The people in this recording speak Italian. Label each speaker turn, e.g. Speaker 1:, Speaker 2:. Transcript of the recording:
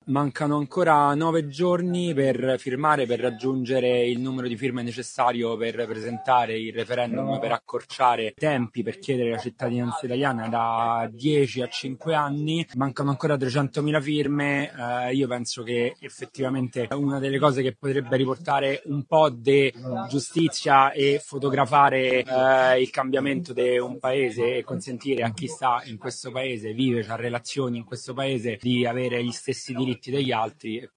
Speaker 1: Mancano ancora 9 giorni per firmare, per raggiungere il numero di firme necessario per presentare il referendum, per accorciare i tempi, per chiedere la cittadinanza italiana da 10 a 5 anni. Mancano ancora 300.000 firme. Io penso che effettivamente una delle cose che potrebbe riportare un po' di giustizia e fotografare il cambiamento di un paese e consentire a chi sta in questo paese, vive, ha relazioni in questo paese, di avere gli stessi diritti degli altri.